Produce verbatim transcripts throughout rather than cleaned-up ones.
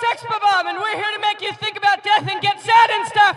Sex Bomb, and we're here to make you think about death and get sad and stuff.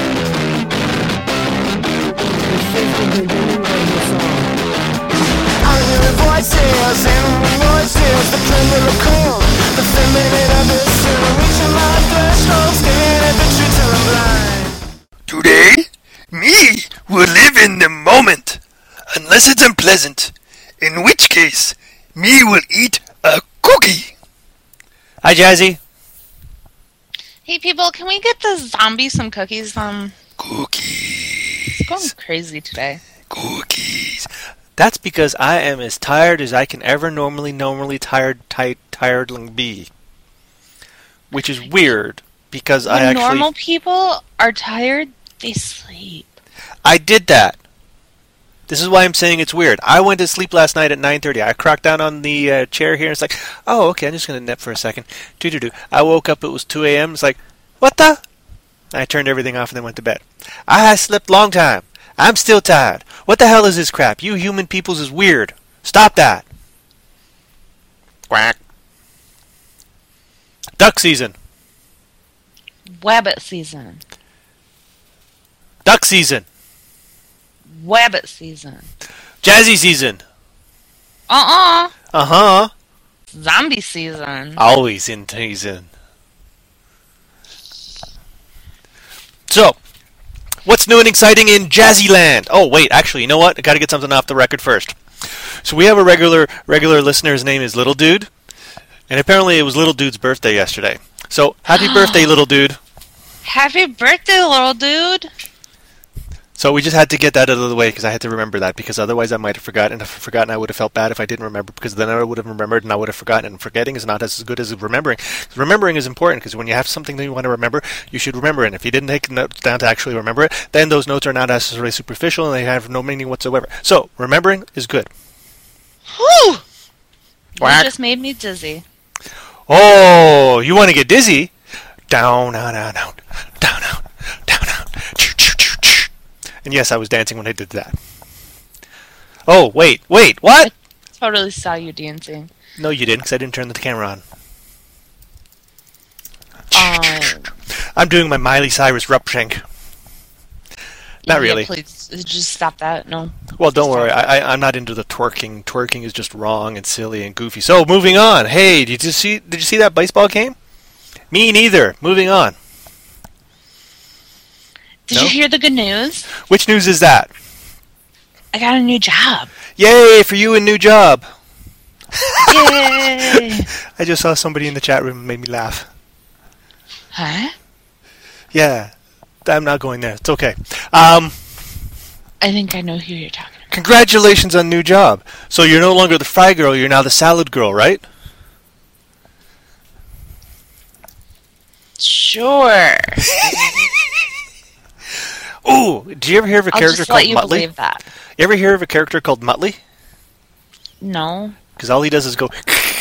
I'm hearing voices, animal voices, the clever cold, the feminine abyss, reaching my threshold, staring at the truth till I'm blind. Today, me will live in the moment, unless it's unpleasant, in which case, me will eat a cookie. Hi, Jazzy. Hey, people, can we get the zombie some cookies? Um, Cookies. It's going crazy today. Cookies. That's because I am as tired as I can ever normally, normally tired, tight, tiredling be. Which is weird, because when I actually... normal people are tired, they sleep. I did that. This is why I'm saying it's weird. I went to sleep last night at nine thirty. I cracked down on the uh, chair here, and it's like, oh, okay, I'm just going to nap for a second. Doo-doo-doo. I woke up, it was two a.m. It's like, what the? I turned everything off and then went to bed. I have slept long time. I'm still tired. What the hell is this crap? You human peoples is weird. Stop that. Quack. Duck season. Wabbit season. Duck season. Wabbit season. Jazzy season. Uh-uh. Uh-huh. Zombie season. Always in season. So, what's new and exciting in Jazzyland? Oh, wait, actually, you know what? I gotta get something off the record first. So we have a regular regular listener. His name is Little Dude. And apparently it was Little Dude's birthday yesterday. So, happy birthday, Little Dude. Happy birthday, little dude. So we just had to get that out of the way because I had to remember that, because otherwise I might have forgotten. And if I'd forgotten, I would have felt bad if I didn't remember, because then I would have remembered and I would have forgotten. And forgetting is not as good as remembering. Remembering is important, because when you have something that you want to remember, you should remember it. And if you didn't take notes down to actually remember it, then those notes are not necessarily superficial and they have no meaning whatsoever. So remembering is good. Whew! Quack. You just made me dizzy. Oh, you want to get dizzy? Down, down, down, down, down, down, down, down. And yes, I was dancing when I did that. Oh, wait, wait, what? I totally saw you dancing. No, you didn't, because I didn't turn the camera on. Um, I'm doing my Miley Cyrus Rupshank. Not yeah, really. Please, just stop that. No. Well, don't Stop worry. that. I, I, I'm not into the twerking. Twerking is just wrong and silly and goofy. So, moving on. Hey, did you see? Did you see that baseball game? Me neither. Moving on. Did No? you hear the good news? Which news is that? I got a new job. Yay for you, a new job. Yay! I just saw somebody in the chat room and made me laugh. Huh? Yeah, I'm not going there. It's okay. Um, I think I know who you're talking about. congratulations on new job. So you're no longer the fry girl, you're now the salad girl, right? Sure. Ooh, did you ever hear of a I'll character just called let you Muttley? believe that. You ever hear of a character called Muttley? No. Because all he does is go...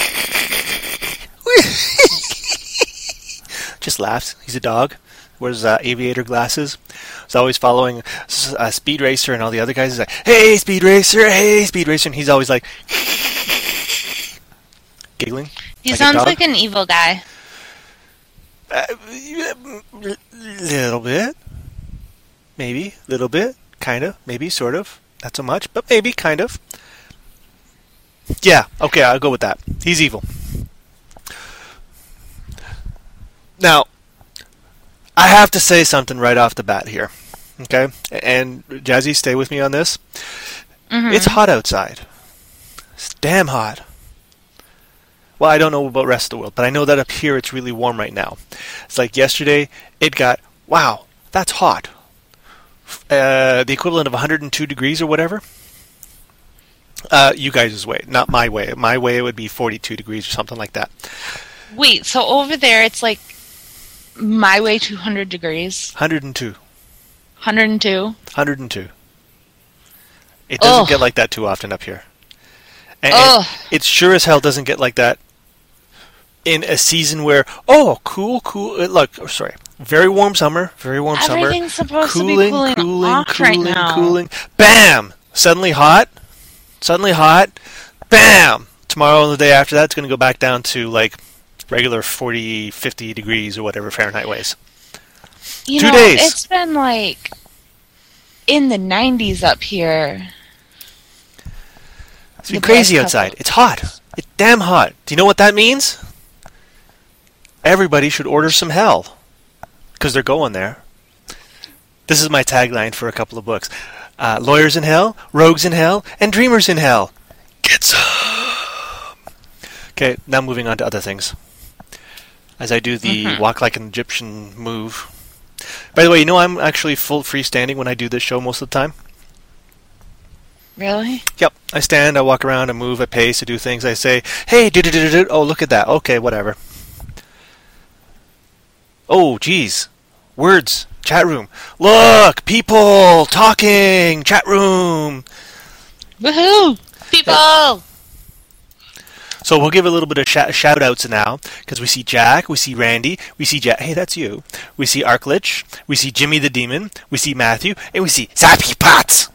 just laughs. He's a dog. Wears uh, aviator glasses. He's always following uh, Speed Racer and all the other guys. He's like, hey, Speed Racer, hey, Speed Racer. And he's always like... giggling. He like a sounds dog. like an evil guy. Uh, little bit. Maybe. Little bit. Kind of. Maybe. Sort of. Not so much. But maybe. Kind of. Yeah. Okay. I'll go with that. He's evil. Now, I have to say something right off the bat here. Okay? And Jazzy, stay with me on this. Mm-hmm. It's hot outside. It's damn hot. Well, I don't know about the rest of the world, but I know that up here it's really warm right now. It's like yesterday, it got, wow, that's hot. Uh, the equivalent of one hundred two degrees or whatever. Uh, you guys' way, not my way. My way it would be forty-two degrees or something like that. Wait, so over there it's like my way two hundred degrees? one hundred two. one hundred two? one hundred two. It doesn't Ugh. get like that too often up here. And Ugh. it sure as hell doesn't get like that in a season where, oh, cool, cool. uh, Look, oh, sorry. Very warm summer. Very warm summer. Everything's supposed to be Cooling, cooling cooling, off cooling, right now. cooling. Bam! Suddenly hot. Suddenly hot. Bam! Tomorrow and the day after that, it's going to go back down to like regular forty, fifty degrees or whatever Fahrenheit weighs. You Two know, days. It's been like in the nineties up here. It's been The crazy past outside. couple- It's hot. It's damn hot. Do you know what that means? Everybody should order some hell. Because they're going there. This is my tagline for a couple of books. Uh, Lawyers in Hell, Rogues in Hell, and Dreamers in Hell. Get some! Okay, now moving on to other things. As I do the Mhm. walk like an Egyptian move. By the way, you know I'm actually full freestanding when I do this show most of the time? Really? Yep. I stand, I walk around, I move, I pace, I do things. I say, hey, do do do do. Oh, look at that. Okay, whatever. Oh, geez. Words. Chat room. Look! People! Talking! Chat room! Woohoo! People! So we'll give a little bit of sh- shout outs now, because we see Jack, we see Randy, we see Jack. Hey, that's you. We see Arklich, we see Jimmy the Demon, we see Matthew, and we see Zappy Potts!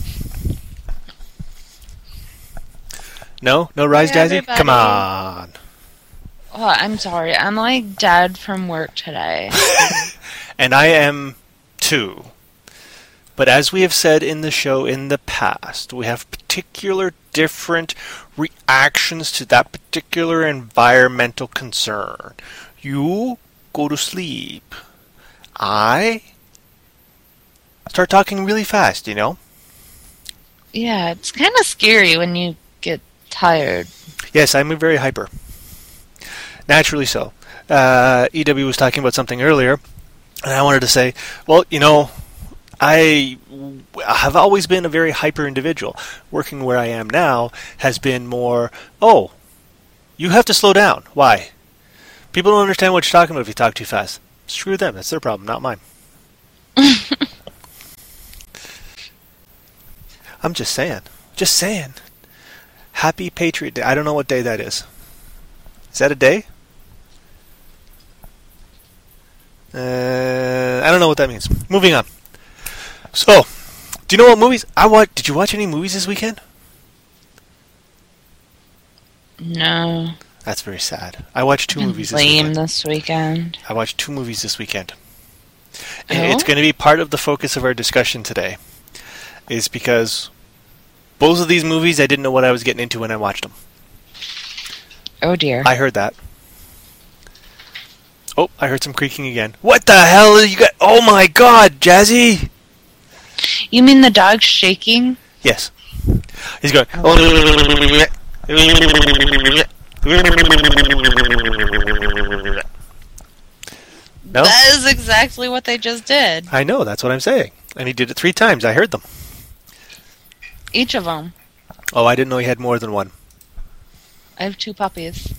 No? No Rise, Hi, Jazzy? everybody. Come on! Oh, I'm sorry. I'm like dead from work today. And I am too. But as we have said in the show in the past, we have particular different reactions to that particular environmental concern. You go to sleep. I start talking really fast, you know? Yeah, it's kind of scary when you get tired. Yes, I'm very hyper. Naturally so. Uh, E W was talking about something earlier, and I wanted to say, well, you know, I have always been a very hyper individual. Working where I am now has been more, oh, you have to slow down. Why? People don't understand what you're talking about if you talk too fast. Screw them. That's their problem, not mine. I'm just saying. Just saying. Happy Patriot Day. I don't know what day that is. Is that a day? Uh, I don't know what that means. Moving on. So, do you know what movies I watched? Did you watch any movies this weekend? No. That's very sad. I watched two Been movies this lame weekend. this weekend. I watched two movies this weekend. Oh? And it's going to be part of the focus of our discussion today. Is because both of these movies I didn't know what I was getting into when I watched them. Oh dear. I heard that. Oh, I heard some creaking again. What the hell are you got? Oh my god, Jazzy! You mean the dog's shaking? Yes. He's going. No? That is exactly what they just did. I know, that's what I'm saying. And he did it three times. I heard them. Each of them. Oh, I didn't know he had more than one. I have two puppies.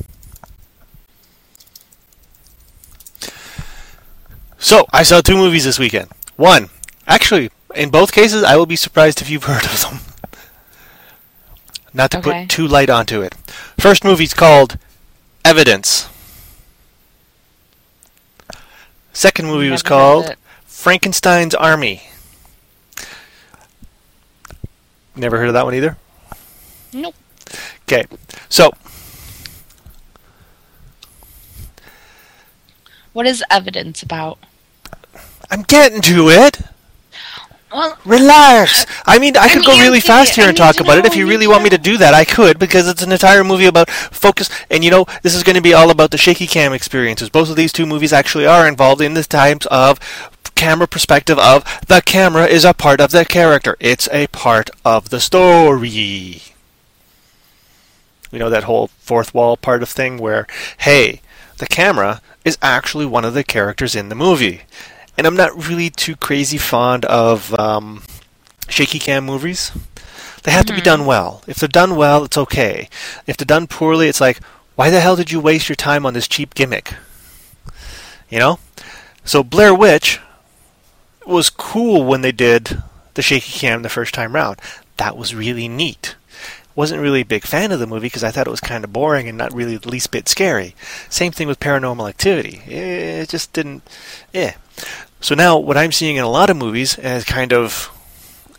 So, I saw two movies this weekend. One, actually, in both cases, I will be surprised if you've heard of them. Not to Okay. put too light onto it. First movie's called Evidence. Second movie was Never heard of called it. Frankenstein's Army. Never heard of that one either? Nope. Okay, so What is evidence about? I'm getting to it. Well, Relax. I mean, I could I'm go really antsy. fast here I and need talk to about it. know, If you I really need want to me to know. do that, I could, because it's an entire movie about focus. And you know, this is going to be all about the shaky cam experiences. Both of these two movies actually are involved in the types of camera perspective of the camera is a part of the character. It's a part of the story. You know that whole fourth wall part of thing where, hey, the camera is actually one of the characters in the movie. And I'm not really too crazy fond of um, shaky cam movies. They have to be done well. If they're done well, it's okay. If they're done poorly, it's like, why the hell did you waste your time on this cheap gimmick? You know? So Blair Witch was cool when they did the shaky cam the first time round. That was really neat. Wasn't really a big fan of the movie because I thought it was kind of boring and not really the least bit scary. Same thing with Paranormal Activity. It just didn't... Eh. So now, what I'm seeing in a lot of movies is kind of...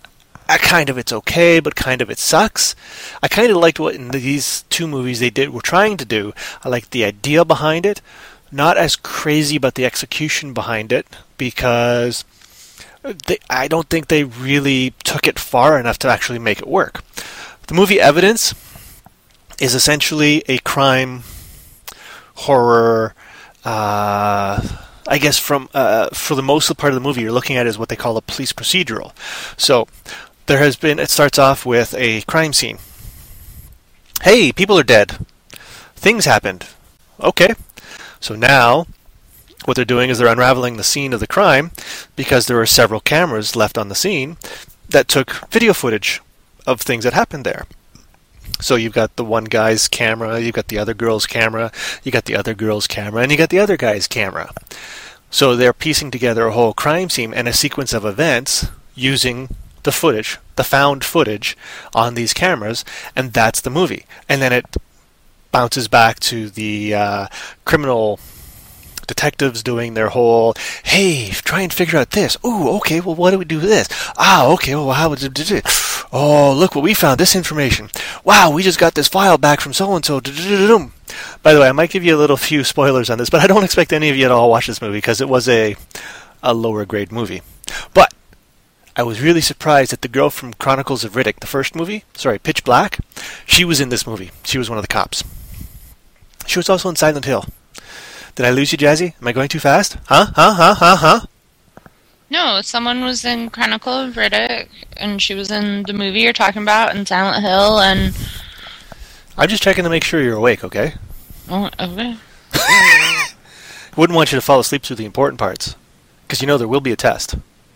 uh, kind of it's okay, but kind of it sucks. I kind of liked what in these two movies they did were trying to do. I liked the idea behind it, not as crazy about the execution behind it, because they, I don't think they really took it far enough to actually make it work. The movie Evidence is essentially a crime horror. Uh, I guess from uh, for the most part of the movie, you're looking at is what they call a police procedural. So there has been. It starts off with a crime scene. Hey, people are dead. Things happened. Okay. So now, what they're doing is they're unraveling the scene of the crime because there were several cameras left on the scene that took video footage of things that happened there. So you've got the one guy's camera, you've got the other girl's camera, you got the other girl's camera, and you got the other guy's camera. So they're piecing together a whole crime scene and a sequence of events using the footage, the found footage on these cameras, and that's the movie. And then it bounces back to the uh, criminal detectives doing their whole, hey, try and figure out this. Ooh, okay, well, what do we do with this? Ah, okay, well, how would it? Oh, look what we found, this information. Wow, we just got this file back from so-and-so. By the way, I might give you a little few spoilers on this, but I don't expect any of you to all watch this movie because it was a, a lower grade movie. But I was really surprised that the girl from Chronicles of Riddick, the first movie, sorry, Pitch Black, she was in this movie. She was one of the cops. She was also in Silent Hill. Did I lose you, Jazzy? Am I going too fast? Huh? Huh? Huh? Huh? Huh? No, someone was in Chronicle of Riddick, and she was in the movie you're talking about, in Silent Hill, and... I'm just checking to make sure you're awake, okay? Oh, okay. Wouldn't want you to fall asleep through the important parts. Because you know there will be a test.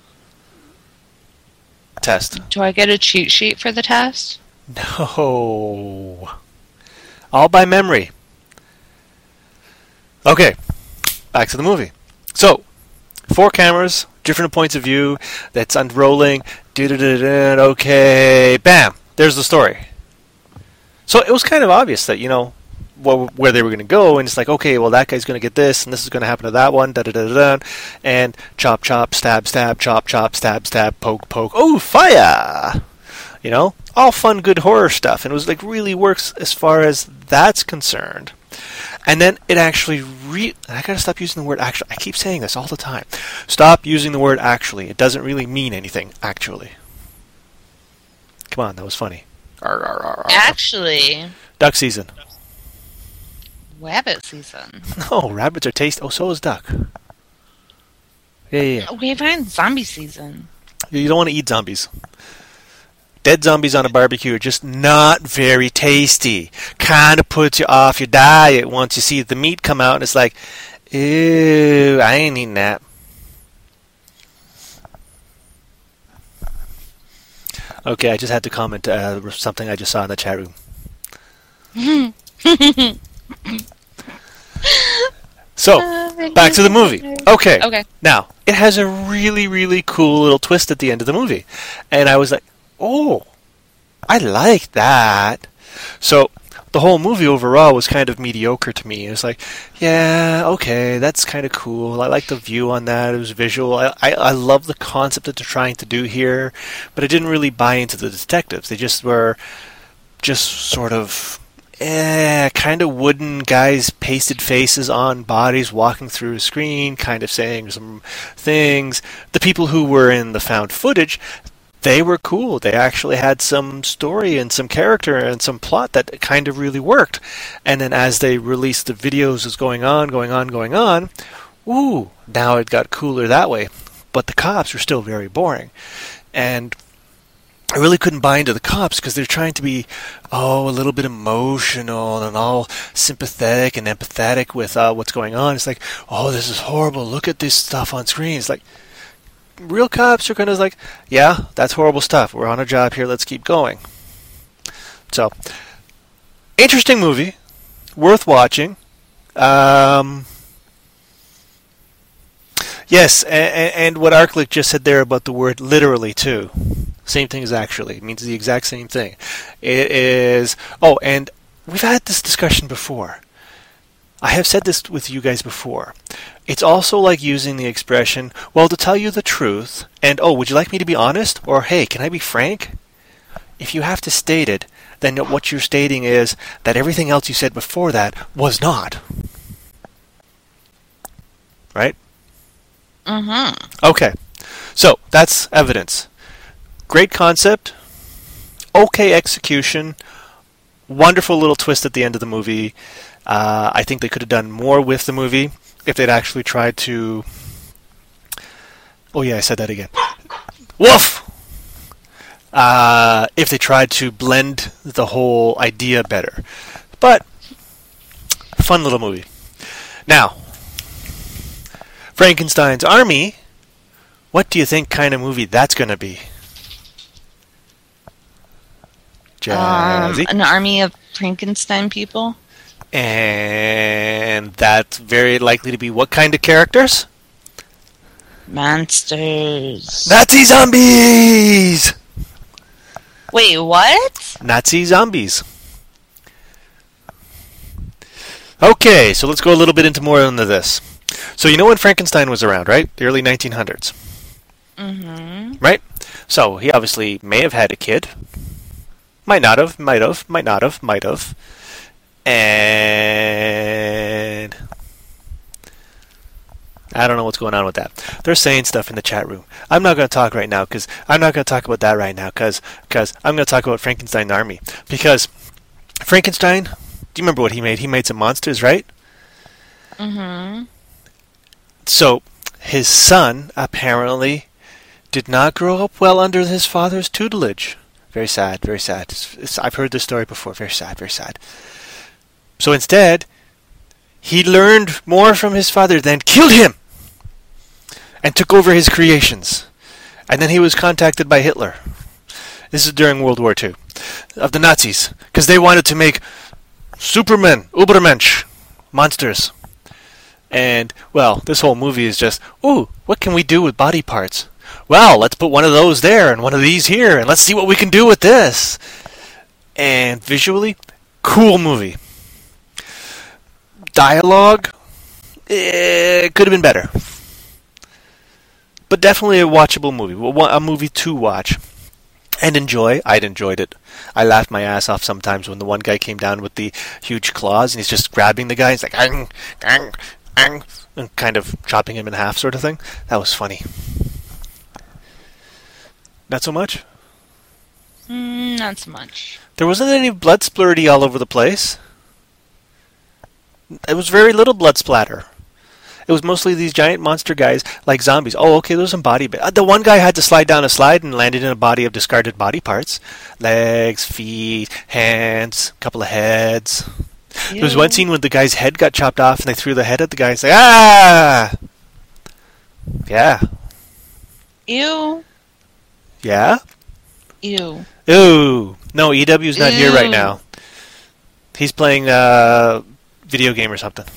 Test. Do I get a cheat sheet for the test? No. All by memory. Okay. Back to the movie. So, four cameras, different points of view, that's unrolling. Okay. Bam. There's the story. So it was kind of obvious that, you know, wh- where they were going to go, and it's like, okay, well, that guy's going to get this, and this is going to happen to that one, da-da-da-da-da, and chop, chop, stab, stab, chop, chop, stab, stab, poke, poke, oh, fire! You know, all fun, good horror stuff, and it was like really works as far as that's concerned. And then it actually re- I gotta stop using the word actually. I keep saying this all the time. Stop using the word actually. It doesn't really mean anything, actually. Come on, that was funny. Arr, arr, arr, arr. Actually... Duck season. Rabbit season. No, rabbits are tasty. Oh, so is duck. Yeah, yeah, yeah. Okay, fine. Zombie season. You don't want to eat zombies. Dead zombies on a barbecue are just not very tasty. Kind of puts you off your diet once you see the meat come out, and it's like, ew, I ain't eating that. Okay, I just had to comment uh, something I just saw in the chat room. So, back to the movie. Okay. Okay. Now, it has a really, really cool little twist at the end of the movie. And I was like, oh, I like that. So, the whole movie overall was kind of mediocre to me. It was like, yeah, okay, that's kind of cool. I like the view on that. It was visual. I, I, I love the concept that they're trying to do here. But I didn't really buy into the detectives. They just were just sort of... Eh, kind of wooden guys, pasted faces on bodies walking through a screen, kind of saying some things. The people who were in the found footage, they were cool. They actually had some story and some character and some plot that kind of really worked. And then as they released the videos as going on, going on, going on, ooh, now it got cooler that way. But the cops were still very boring. And I really couldn't buy into the cops because they're trying to be, oh, a little bit emotional and all sympathetic and empathetic with uh, what's going on. It's like, oh, this is horrible. Look at this stuff on screen. It's like, real cops are kind of like, yeah, that's horrible stuff. We're on a job here. Let's keep going. So, interesting movie. Worth watching. Um... Yes, and, and what Arklick just said there about the word literally, too. Same thing as actually. It means the exact same thing. It is... Oh, and we've had this discussion before. I have said this with you guys before. It's also like using the expression, well, to tell you the truth, and, oh, would you like me to be honest? Or, hey, can I be frank? If you have to state it, then what you're stating is that everything else you said before that was not. Right? Mm-hmm. Okay. So, that's evidence. Great concept. Okay execution. Wonderful little twist at the end of the movie. Uh, I think they could have done more with the movie if they'd actually tried to... Oh yeah, I said that again. Woof! Uh, if they tried to blend the whole idea better. But, fun little movie. Now, Frankenstein's Army, what do you think kind of movie that's going to be? Um, Jazzy? an army of Frankenstein people. And that's very likely to be what kind of characters? Monsters. Nazi zombies! Wait, what? Nazi zombies. Okay, so let's go a little bit into more into this. So you know when Frankenstein was around, right? The early nineteen hundreds. Mm-hmm. Right? So he obviously may have had a kid. Might not have, might have, might not have, might have. And I don't know what's going on with that. They're saying stuff in the chat room. I'm not going to talk right now because I'm not going to talk about that right now because because I'm going to talk about Frankenstein Army. Because Frankenstein, do you remember what he made? He made some monsters, right? Mm-hmm. So his son apparently did not grow up well under his father's tutelage. Very sad, very sad. It's, it's, I've heard this story before. Very sad, very sad. So instead, he learned more from his father than killed him and took over his creations. And then he was contacted by Hitler. This is during World War Two. Of the Nazis. Because they wanted to make Supermen, Ubermensch, monsters. And, well, this whole movie is just, ooh, what can we do with body parts? Well, let's put one of those there and one of these here, and let's see what we can do with this. And visually, cool movie. Dialogue, it could have been better. But definitely a watchable movie. A movie to watch. And enjoy. I'd enjoyed it. I laughed my ass off sometimes when the one guy came down with the huge claws and he's just grabbing the guy. He's like, ang, ang, ang, and kind of chopping him in half sort of thing. That was funny. Not so much? Mm, not so much. There wasn't any blood splurty all over the place. It was very little blood splatter. It was mostly these giant monster guys like zombies. Oh, okay, there's some body bit. Uh, the one guy had to slide down a slide and landed in a body of discarded body parts. Legs, feet, hands, a couple of heads. Ew. There was one scene when the guy's head got chopped off and they threw the head at the guy. It's like, ah! Yeah. Ew. Yeah? Ew. Ooh. No, E W's not Ew. here right now. He's playing a video game or something.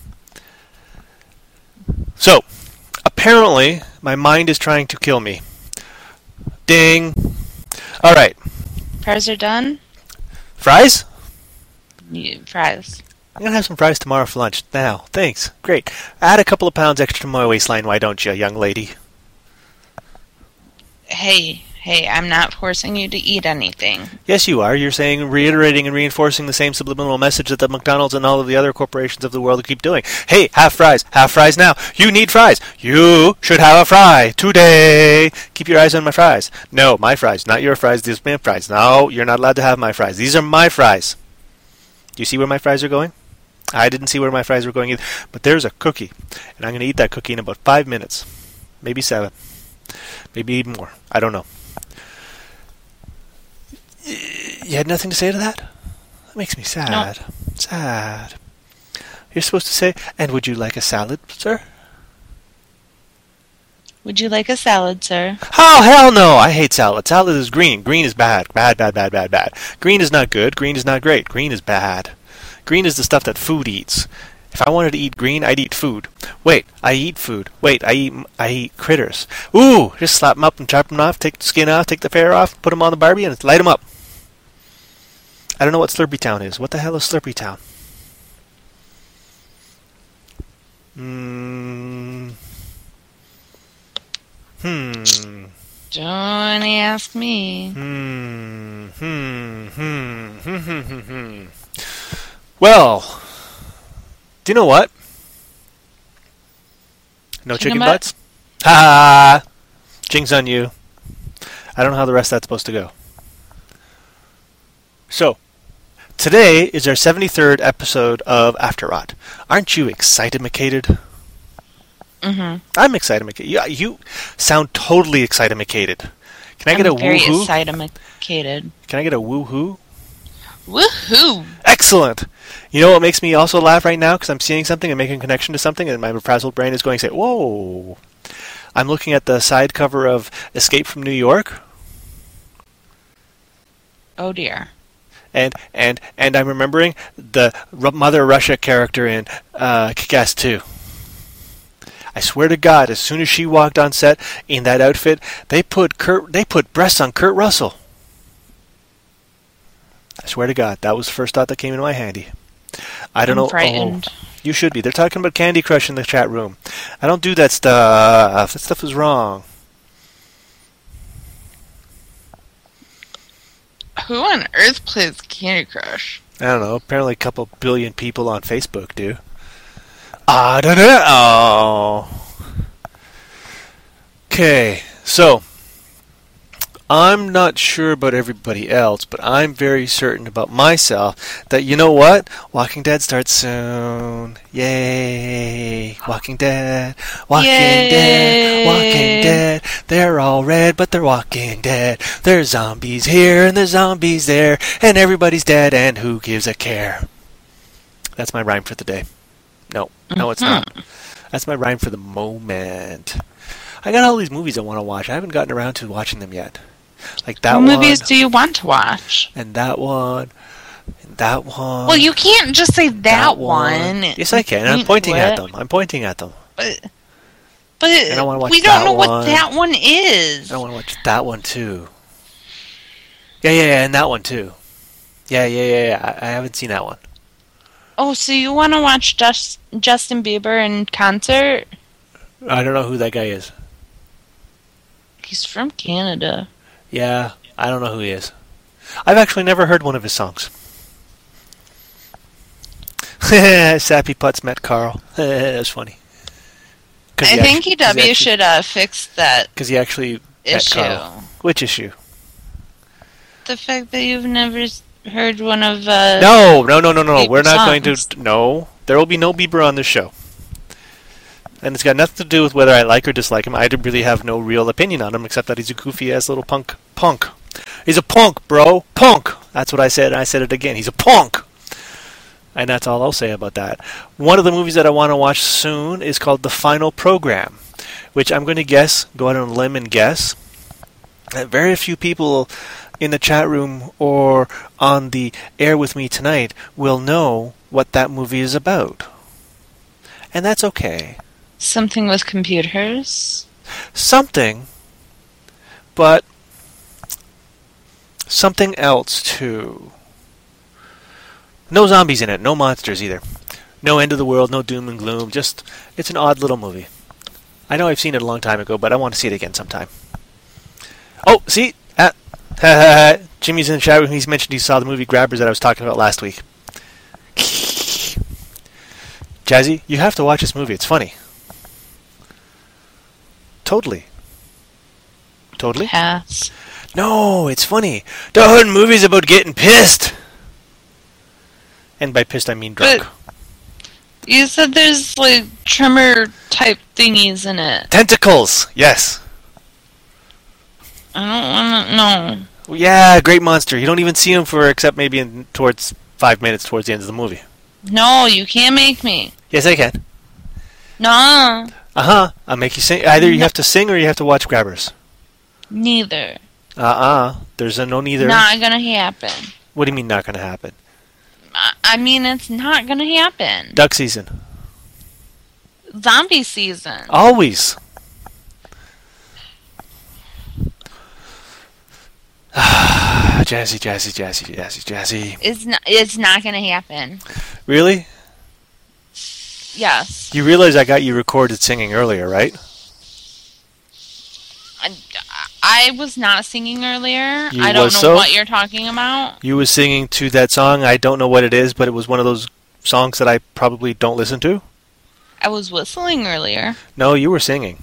So, apparently, my mind is trying to kill me. Ding. Alright. Fries are done? Fries? Yeah, fries. I'm going to have some fries tomorrow for lunch. Now, thanks. Great. Add a couple of pounds extra to my waistline, why don't you, young lady? Hey, hey, I'm not forcing you to eat anything. Yes, you are. You're saying, reiterating and reinforcing the same subliminal message that the McDonald's and all of the other corporations of the world keep doing. Hey, have fries. Have fries now. You need fries. You should have a fry today. Keep your eyes on my fries. No, my fries, not your fries. These are my fries. No, you're not allowed to have my fries. These are my fries. Do you see where my fries are going? I didn't see where my fries were going either. But there's a cookie, and I'm going to eat that cookie in about five minutes. Maybe seven. Maybe even more. I don't know. You had nothing to say to that? That makes me sad. No. Sad. You're supposed to say, and would you like a salad, sir? Would you like a salad, sir? Oh, hell no! I hate salad. Salad is green. Green is bad. Bad, bad, bad, bad, bad. Green is not good. Green is not great. Green is bad. Green is the stuff that food eats. If I wanted to eat green, I'd eat food. Wait, I eat food. Wait, I eat I eat critters. Ooh, just slap them up and chop them off, take the skin off, take the fur off, put them on the Barbie, and light them up. I don't know what Slurpee Town is. What the hell is Slurpee Town? Hmm. Hmm. Don't ask me. Hmm. Hmm. Hmm. Hmm. Hmm. Hmm. Hmm. Well, do you know what? No Chicken chicken butt? butts? Ha! Jinx on you. I don't know how the rest of that's supposed to go. So, today is our seventy-third episode of After Rot. Aren't you excited, McCated? Mm-hmm. I'm excited, McCated. You, you sound totally excited, McCated. Can I get I'm a very woohoo? excited. Can I get a woohoo? Woohoo! Excellent! You know what makes me also laugh right now? Because I'm seeing something and making a connection to something, and my frazzled brain is going to say, whoa! I'm looking at the side cover of Escape from New York, Oh dear. and and, and I'm remembering the R- Mother Russia character in uh, Kick-Ass two. I swear to God, as soon as she walked on set in that outfit, they put Kurt, they put breasts on Kurt Russell. I swear to God, that was the first thought that came into my handy. I don't I'm know. frightened. Oh, you should be. They're talking about Candy Crush in the chat room. I don't do that stuff. That stuff is wrong. Who on earth plays Candy Crush? I don't know. Apparently, a couple billion people on Facebook do. I don't know. Okay, so I'm not sure about everybody else, but I'm very certain about myself that, you know what? Walking Dead starts soon. Yay! Walking Dead. Walking Yay. Dead. Walking Dead. They're all red, but they're walking dead. There's zombies here and there's zombies there, and everybody's dead, and who gives a care? That's my rhyme for the day. No, no, it's not. That's my rhyme for the moment. I got all these movies I want to watch. I haven't gotten around to watching them yet. Like that what one, movies do you want to watch? and that one, and that one. Well, you can't just say that, that one. Yes, I can. I'm You- pointing at what? them. I'm pointing at them. But, but I wanna watch we don't that know one. what that one is. I want to watch that one too. Yeah, yeah, yeah, and that one too. Yeah, yeah, yeah, yeah. I, I haven't seen that one. Oh, so you want to watch Just, Justin Bieber in concert? I don't know who that guy is. He's from Canada. Yeah, I don't know who he is. I've actually never heard one of his songs. Sappy Putz met Carl. That's funny. I think E W should uh, fix that Because he actually met issue. Carl. Which issue? The fact that you've never s- heard one of uh, No, no, no, no, no. Bieber We're not going songs. to. No, there will be no Bieber on this show. And it's got nothing to do with whether I like or dislike him. I d- really have no real opinion on him, except that he's a goofy ass little punk. Punk. He's a punk, bro. Punk. That's what I said, and I said it again. He's a punk. And that's all I'll say about that. One of the movies that I want to watch soon is called The Final Program, which I'm going to guess, go out on a limb and guess, that very few people in the chat room or on the air with me tonight will know what that movie is about. And that's okay. something with computers. Something, but something else too. No zombies in it, no monsters either. No end of the world, no doom and gloom, just, it's an odd little movie. I know I've seen it a long time ago, but I want to see it again sometime. Oh, see? Ah, Jimmy's in the chat room. He's mentioned he saw the movie Grabbers that I was talking about last week. Jazzy, you have to watch this movie. It's funny. Totally. Totally? Pass. No, it's funny. The movie's about getting pissed. And by pissed, I mean drunk. But you said there's like tremor type thingies in it. Tentacles, yes. I don't want to know. Yeah, great monster. You don't even see him for except maybe in towards five minutes towards the end of the movie. No, you can't make me. Yes, I can. No, Uh huh. I'll make you sing. Either you have to sing or you have to watch Grabbers. neither. Uh uh There's a no neither. Not gonna happen. What do you mean not gonna happen? I- I mean, it's not gonna happen. Duck season. Zombie season. Always. Jazzy, jazzy, jazzy, jazzy, jazzy. It's not. It's not gonna happen. Really? Yes. You realize I got you recorded singing earlier, right? I, I was not singing earlier. You I don't was know so? what you're talking about. You was singing to that song. I don't know what it is, but it was one of those songs that I probably don't listen to. I was whistling earlier. No, you were singing.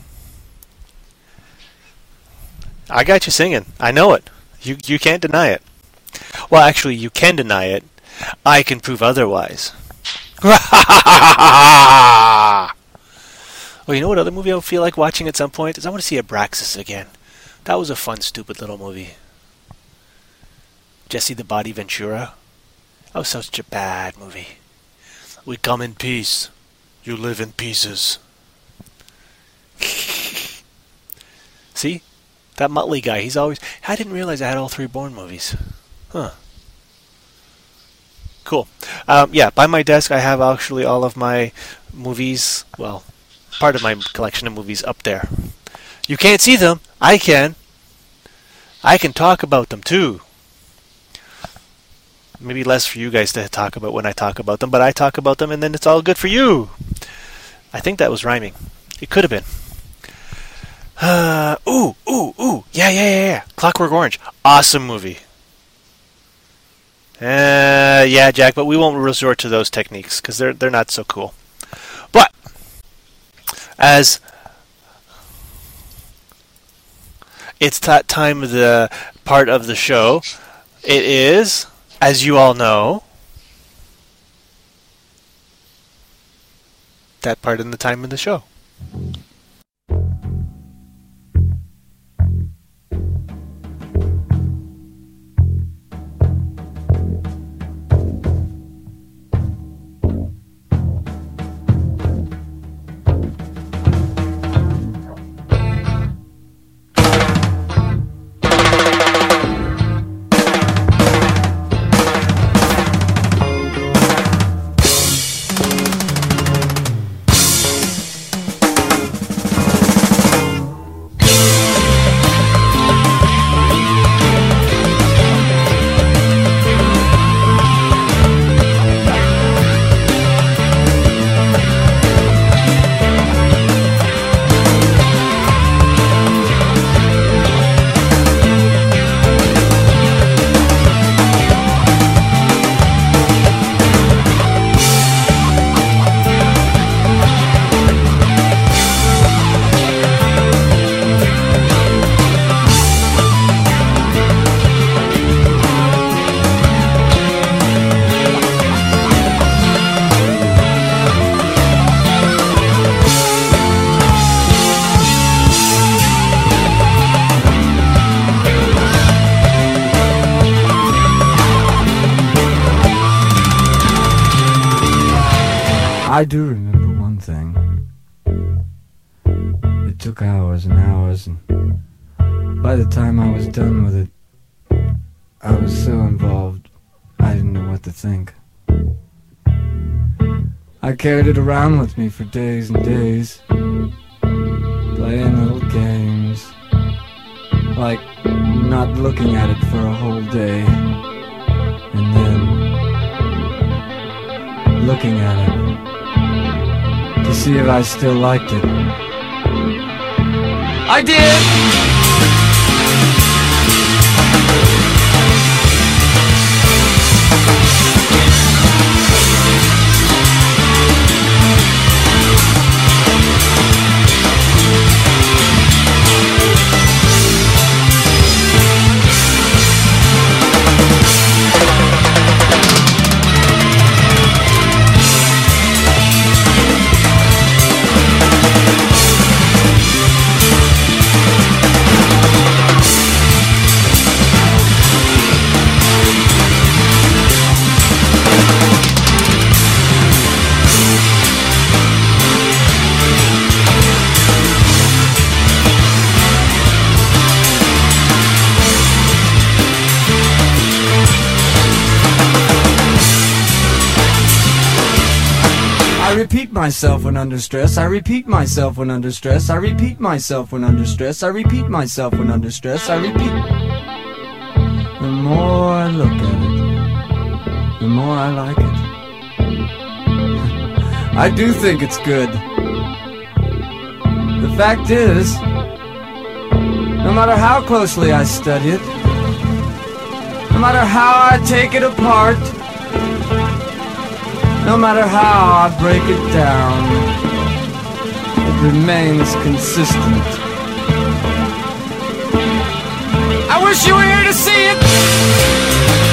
I got you singing. I know it. You you can't deny it. Well, actually, you can deny it. I can prove otherwise. Well, you know what other movie I feel like watching at some point is I want to see Abraxas again. That was a fun, stupid little movie. Jesse the Body Ventura. That was such a bad movie. We come in peace. You live in pieces. See? That Muttley guy, he's always... I didn't realize I had all three Bourne movies. Huh. Cool. Um, yeah, by my desk I have actually all of my movies, well, part of my collection of movies up there. You can't see them. I can. I can talk about them too. Maybe less for you guys to talk about when I talk about them, but I talk about them and then it's all good for you. I think that was rhyming. It could have been. Uh, ooh, ooh, ooh. Yeah, yeah, yeah, yeah. Clockwork Orange. Awesome movie. Uh, yeah, Jack, but we won't resort to those techniques because they're they're not so cool. But as it's that time of the part of the show, it is, as you all know, that part in the time of the show. I do remember one thing. It took hours and hours, and by the time I was done with it, I was so involved, I didn't know what to think. I carried it around with me for days and days, playing little games, like not looking at it for a whole day, and then looking at it to see if I still liked it. I did! I repeat myself when under stress. I repeat myself when under stress. I repeat myself when under stress. I repeat myself when under stress. I repeat. The more I look at it, the more I like it. I do think it's good. The fact is, no matter how closely I study it, no matter how I take it apart, no matter how I break it down, it remains consistent. I wish you were here to see it!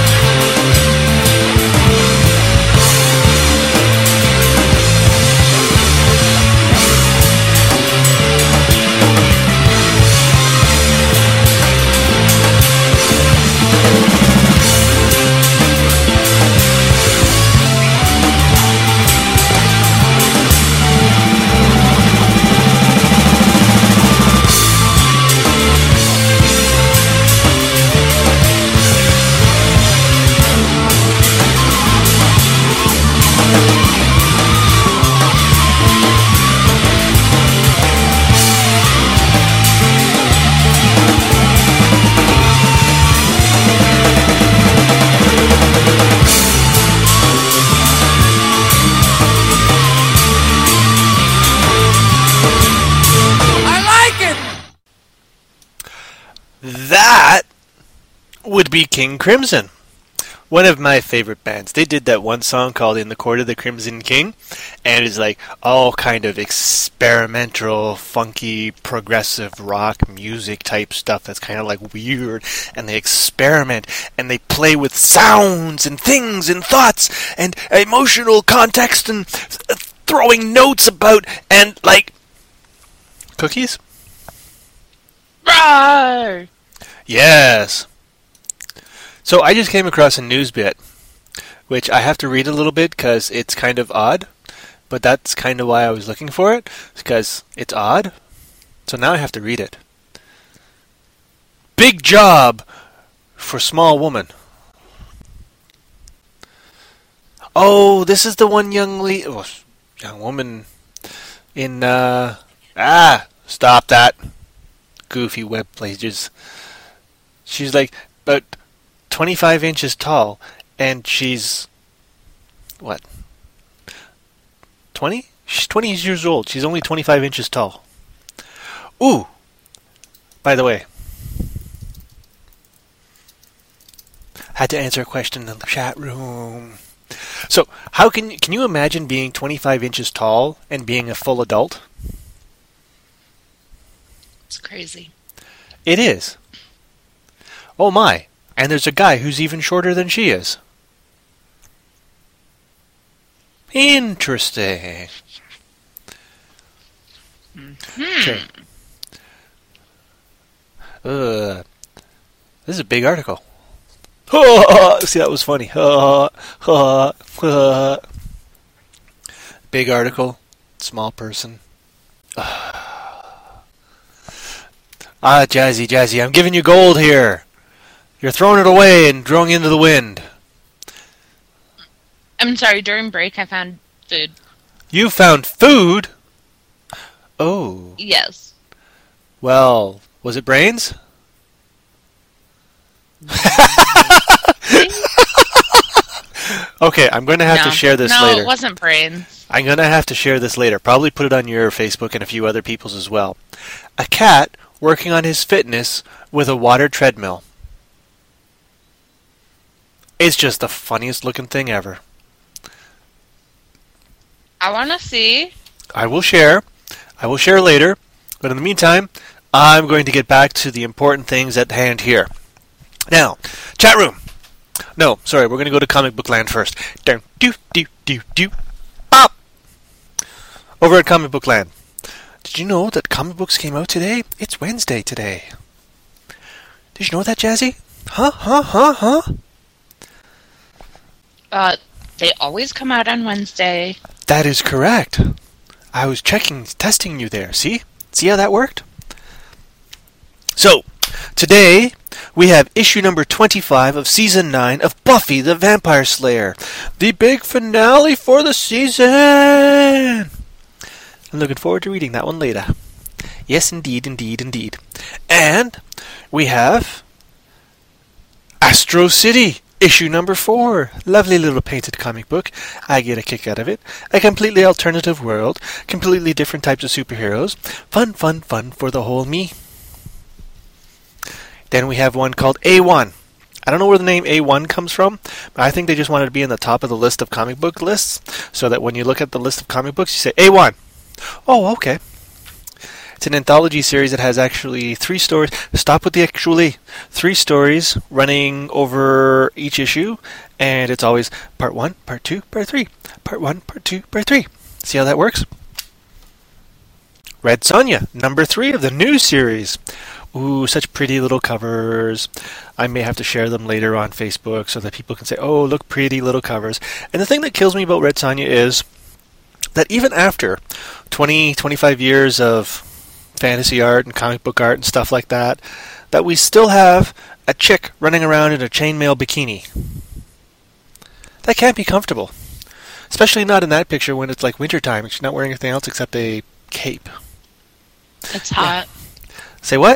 That would be King Crimson. One of my favorite bands. They did that one song called In the Court of the Crimson King, and it's like all kind of experimental, funky, progressive rock music type stuff that's kind of like weird, and they experiment, and they play with sounds and things and thoughts and emotional context and th- throwing notes about, and like cookies? Roar! Yes. So I just came across a news bit, which I have to read a little bit because it's kind of odd, but that's kind of why I was looking for it, because it's odd. So now I have to read it. Big job for small woman. Oh, this is the one young le- oh, young woman in, uh, ah, stop that. Goofy web pages. She's like about twenty-five inches tall, and she's what? twenty? She's twenty years old. She's only twenty-five inches tall. Ooh. By the way, had to answer a question in the chat room. So, how can can you imagine being twenty-five inches tall and being a full adult? It's crazy. It is. Oh my. And there's a guy who's even shorter than she is. Interesting. Mm-hmm. Okay. Uh, this is a big article. See, that was funny. Big article. Small person. Ah, Jazzy, Jazzy, I'm giving you gold here. You're throwing it away and throwing it into the wind. I'm sorry, during break I found food. You found food? Oh. Yes. Well, was it brains? Okay, I'm going to have no. to share this no, later. No, it wasn't brains. I'm going to have to share this later. Probably put it on your Facebook and a few other people's as well. A cat working on his fitness with a water treadmill. It's just the funniest looking thing ever. I want to see. I will share. I will share later. But in the meantime, I'm going to get back to the important things at hand here. Now, chat room. No, sorry, we're going to go to Comic Book Land first. Do, do, do, do, do. Pop! Over at Comic Book Land. Did you know that comic books came out today? It's Wednesday today. Did you know that, Jazzy? Huh, huh, huh, huh? Uh, they always come out on Wednesday. That is correct. I was checking, testing you there. See? See how that worked? So, today, we have issue number twenty-five of season nine of Buffy the Vampire Slayer. The big finale for the season! I'm looking forward to reading that one later. Yes, indeed, indeed, indeed. And we have Astro City Issue number four. Lovely little painted comic book. I get a kick out of it. A completely alternative world. Completely different types of superheroes. Fun, fun, fun for the whole me. Then we have one called A one. I don't know where the name A one comes from, but I think they just wanted to be in the top of the list of comic book lists, so that when you look at the list of comic books, you say A one. Oh, okay. It's an anthology series that has actually three stories. Stop with the actually. Three stories running over each issue, and it's always part one, part two, part three. Part one, part two, part three. See how that works? Red Sonja, number three of the new series. Ooh, such pretty little covers. I may have to share them later on Facebook so that people can say, oh, look, pretty little covers. And the thing that kills me about Red Sonja is that even after twenty, twenty-five years of fantasy art and comic book art and stuff like that, that we still have a chick running around in a chainmail bikini. That can't be comfortable. Especially not in that picture when it's like wintertime and she's not wearing anything else except a cape. It's hot. Yeah. Say what?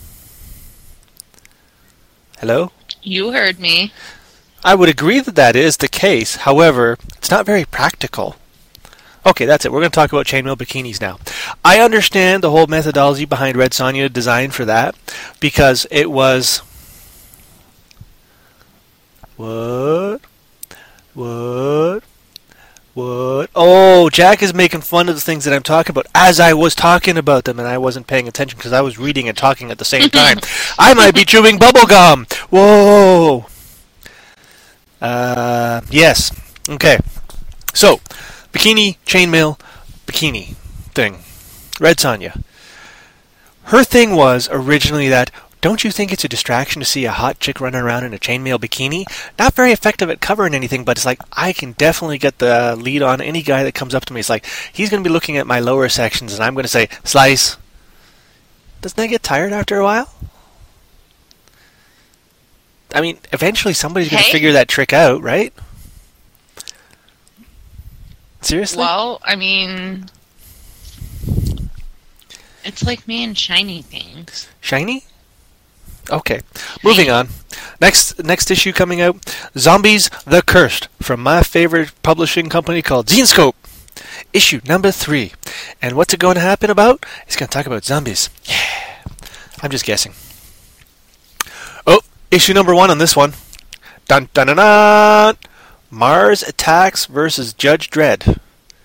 Hello? You heard me. I would agree that that is the case. However, it's not very practical. Okay, that's it. We're going to talk about chainmail bikinis now. I understand the whole methodology behind Red Sonja design for that, because it was... What? What? What? Oh, Jack is making fun of the things that I'm talking about as I was talking about them, and I wasn't paying attention because I was reading and talking at the same time. I might be chewing bubble gum. Whoa. Uh, yes. Okay. So, bikini, chainmail, bikini thing. Red Sonja. Her thing was originally that, don't you think it's a distraction to see a hot chick running around in a chainmail bikini? Not very effective at covering anything, but it's like, I can definitely get the lead on any guy that comes up to me. It's like, he's going to be looking at my lower sections, and I'm going to say, slice. Doesn't that get tired after a while? I mean, eventually somebody's going to Hey. figure that trick out, right? Seriously? Well, I mean, it's like me and shiny things. Shiny? Okay. Moving on. Next next issue coming out, Zombies the Cursed, from my favorite publishing company called Zenescope. Issue number three. And what's it going to happen about? It's going to talk about zombies. Yeah. I'm just guessing. Oh, issue number one on this one. Dun dun dun dun! Mars Attacks versus Judge Dredd.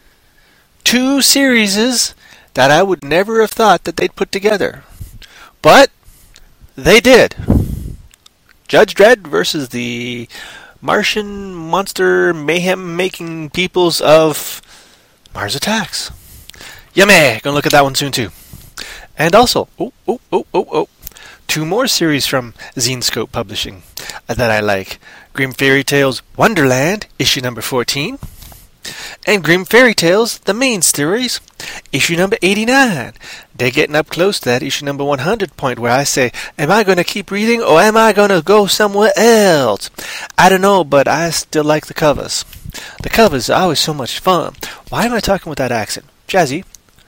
Two series that I would never have thought that they'd put together. But they did. Judge Dredd versus the Martian monster mayhem-making peoples of Mars Attacks. Yummy! Gonna look at that one soon too. And also, oh, oh, oh, oh, oh, two more series from Zenescope Publishing that I like. Grim Fairy Tales Wonderland, issue number fourteen. And Grim Fairy Tales, the main series, issue number eighty-nine. They're getting up close to that issue number one hundred point where I say, am I going to keep reading or am I going to go somewhere else? I don't know, but I still like the covers. The covers are always so much fun. Why am I talking with that accent? Jazzy,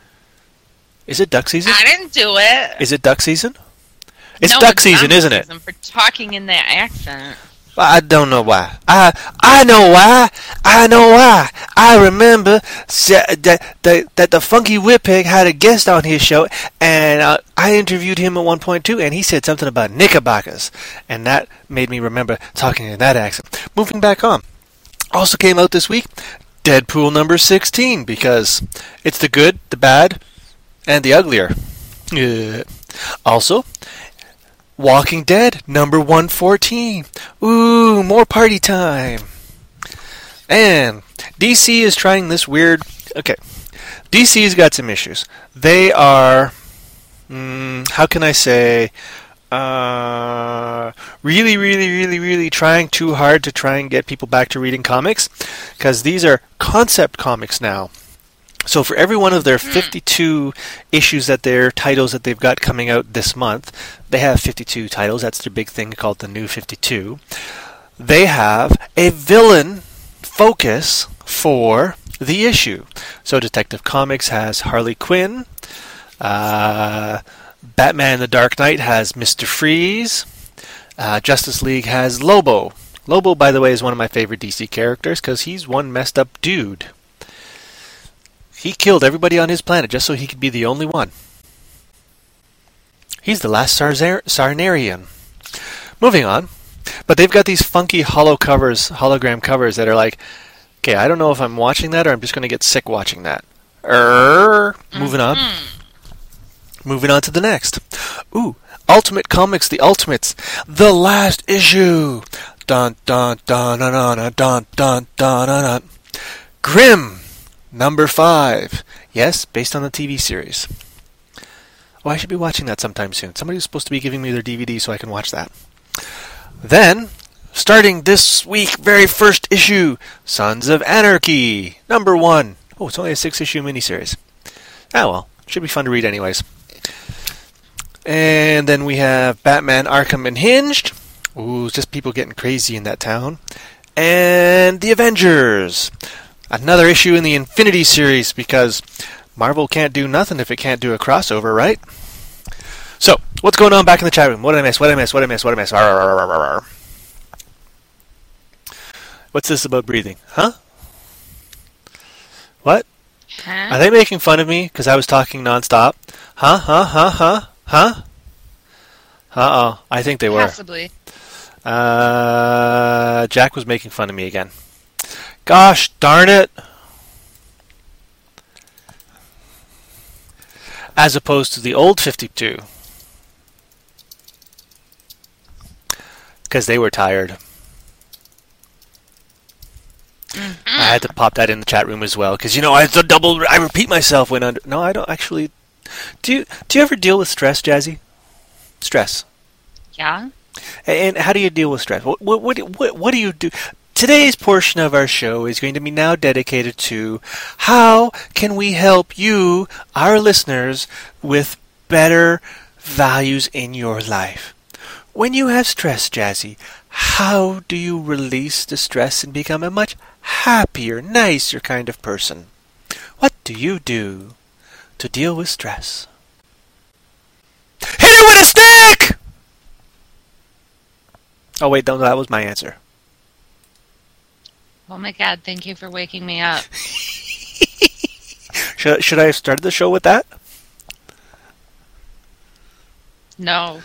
is it duck season? I didn't do it. Is it duck season? It's No, duck it's season, not isn't it? season For talking in that accent. I don't know why. I I know why. I know why. I remember that that that the Funky Whippig had a guest on his show, and uh, I interviewed him at one point too, and he said something about knickerbockers, and that made me remember talking in that accent. Moving back on. Also came out this week, Deadpool number sixteen, because it's the good, the bad, and the uglier. Yeah. Also, Walking Dead, number one fourteen. Ooh, more party time. And D C is trying this weird... Okay, D C's got some issues. They are... Mm, how can I say... Uh, really, really, really, really trying too hard to try and get people back to reading comics. Because these are concept comics now. So for every one of their fifty-two issues that their titles that they've got coming out this month, they have fifty-two titles. That's their big thing called the New fifty-two. They have a villain focus for the issue. So Detective Comics has Harley Quinn. Uh, Batman the Dark Knight has Mister Freeze. Uh, Justice League has Lobo. Lobo, by the way, is one of my favorite D C characters because he's one messed up dude. He killed everybody on his planet just so he could be the only one. He's the last Sarzar- Sarnarian. Moving on. But they've got these funky holo covers, hologram covers that are like, okay, I don't know if I'm watching that or I'm just going to get sick watching that. Err. Moving on. Moving on to the next. Ooh, Ultimate Comics, The Ultimates, the last issue. Dun dun dun dun dun dun dun dun dun. Grimm, number five. Yes, based on the T V series. Oh, I should be watching that sometime soon. Somebody's supposed to be giving me their D V D so I can watch that. Then, starting this week, very first issue, Sons of Anarchy, number one. Oh, it's only a six-issue miniseries. Ah, well, should be fun to read anyways. And then we have Batman Arkham Unhinged. Ooh, it's just people getting crazy in that town. And The Avengers. Another issue in the Infinity series because Marvel can't do nothing if it can't do a crossover, right? So, what's going on back in the chat room? What did I miss? What did I miss? What did I miss? What did I miss? Arr, arr, arr, arr, arr. What's this about breathing? Huh? What? Huh? Are they making fun of me because I was talking nonstop? Huh? Huh? Huh? Huh? Huh? Uh-oh. I think they were. Possibly. Uh, Jack was making fun of me again. Gosh darn it. As opposed to the old fifty-two. Because they were tired. Mm-hmm. I had to pop that in the chat room as well. Because, you know, I the double. I repeat myself when under. No, I don't actually. Do you, do you ever deal with stress, Jazzy? Stress. Yeah. And how do you deal with stress? What, what, what, what, what do you do? Today's portion of our show is going to be now dedicated to how can we help you, our listeners, with better values in your life. When you have stress, Jazzy, how do you release the stress and become a much happier, nicer kind of person? What do you do to deal with stress? Hit it with a stick! Oh wait, no, that was my answer. Oh my god, thank you for waking me up. should, should I have started the show with that? No.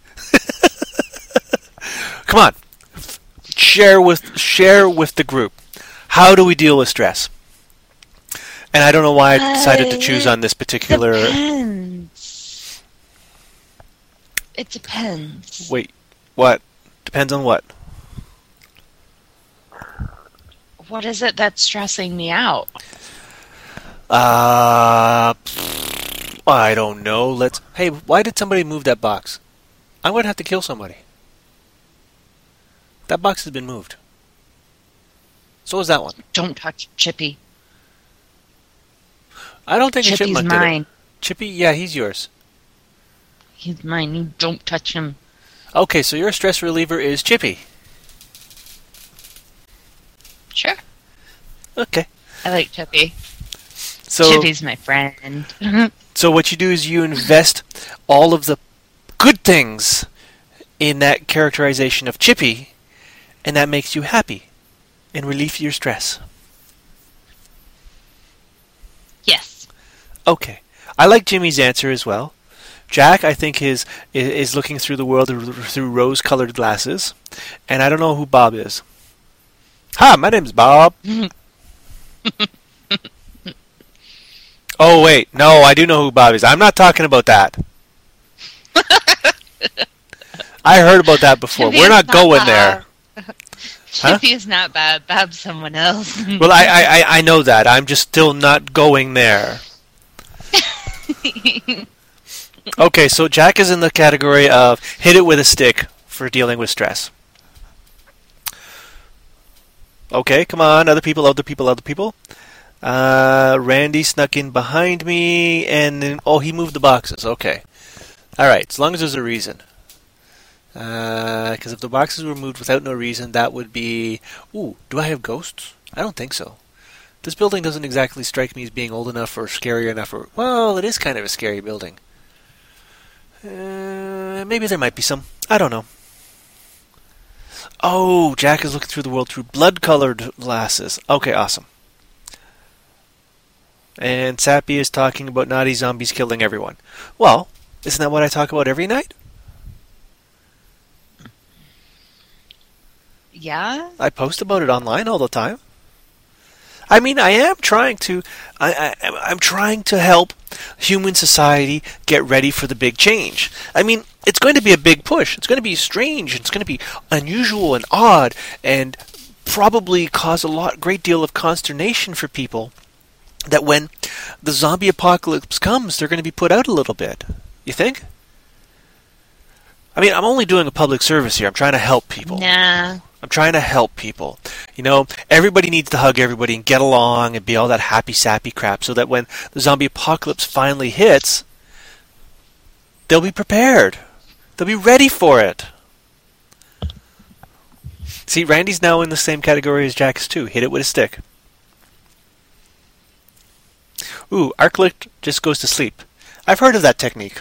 Come on. Share with share with the group. How do we deal with stress? And I don't know why I decided to choose on this particular... Depends. It depends. Wait, what? Depends on what? What is it that's stressing me out? Uh, I don't know. Let's... Hey, why did somebody move that box? I'm going to have to kill somebody. That box has been moved. So is that one. Don't touch Chippy. I don't think a Chippy's chipmunk mine. did it. Chippy, yeah, he's yours. He's mine. You don't touch him. Okay, so your stress reliever is Chippy. Sure. Okay. I like Chippy. So, Chippy's my friend. so what you do is you invest all of the good things in that characterization of Chippy, and that makes you happy and relieve your stress. Yes. Okay. I like Jimmy's answer as well. Jack, I think, is is looking through the world through rose-colored glasses, and I don't know who Bob is. Hi, my name's Bob. Oh, wait. No, I do know who Bob is. I'm not talking about that. I heard about that before. Chippy We're is not not going Bob. there. Huh? Chippy is not bad. Bob's someone else. Well, I, I, I- I know that. I'm just still not going there. Okay, so Jack is in the category of hit it with a stick for dealing with stress. Okay, come on, other people, other people, other people. Uh, Randy snuck in behind me, and then, oh, he moved the boxes. Okay. Alright, as long as there's a reason. Because if the boxes were moved without no reason, that would be... Ooh, do I have ghosts? I don't think so. This building doesn't exactly strike me as being old enough or scary enough. Or well, it is kind of a scary building. Uh, maybe there might be some. I don't know. Oh, Jack is looking through the world through blood-colored glasses. Okay, awesome. And Sappy is talking about naughty zombies killing everyone. Well, isn't that what I talk about every night? Yeah? I post about it online all the time. I mean, I am trying to, I, I, I'm trying to help human society get ready for the big change. I mean, it's going to be a big push. It's going to be strange. It's going to be unusual and odd, and probably cause a lot, great deal of consternation for people. That when the zombie apocalypse comes, they're going to be put out a little bit. You think? I mean, I'm only doing a public service here. I'm trying to help people. Nah. I'm trying to help people. You know, everybody needs to hug everybody and get along and be all that happy, sappy crap so that when the zombie apocalypse finally hits, they'll be prepared. They'll be ready for it. See, Randy's now in the same category as Jack is too. Hit it with a stick. Ooh, Arclick just goes to sleep. I've heard of that technique.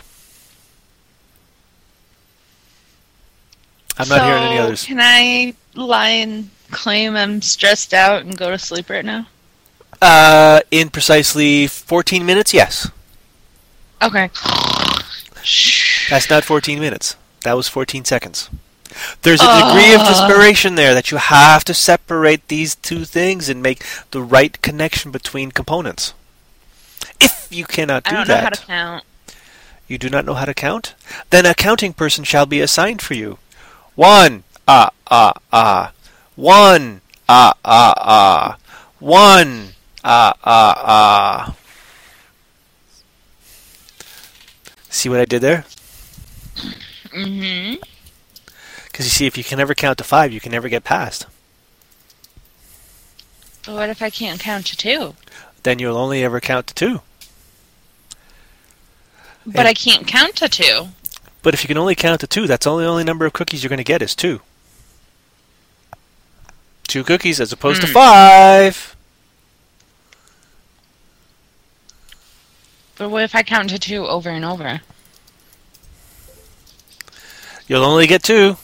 I'm not so hearing any others. Can I lie and claim I'm stressed out and go to sleep right now? Uh, in precisely fourteen minutes, yes. Okay. That's not fourteen minutes. That was fourteen seconds. There's a degree of desperation there that you have to separate these two things and make the right connection between components. If you cannot do I don't that, know how to count. You do not know how to count? Then a counting person shall be assigned for you. One, ah, ah, ah. One, ah, ah, ah. One, ah, ah, ah. See what I did there? Mm-hmm. Because you see, if you can never count to five, you can never get past. But what if I can't count to two? Then you'll only ever count to two. But And- I can't count to two. But if you can only count to two, that's the only, only number of cookies you're going to get is two. Two cookies as opposed Mm. to five. But what if I count to two over and over? You'll only get two.